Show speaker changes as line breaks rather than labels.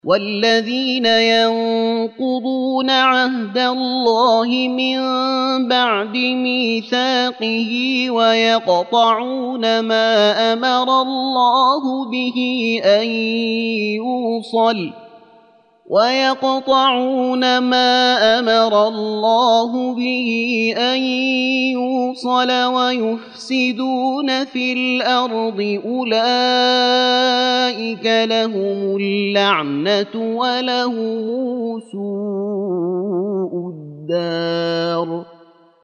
والذين ينقضون عهد الله من بعد ميثاقه ويقطعون ما أمر الله به أن يوصل ويفسدون في الأرض أولئك لهم اللعنة ولهم سوء الدار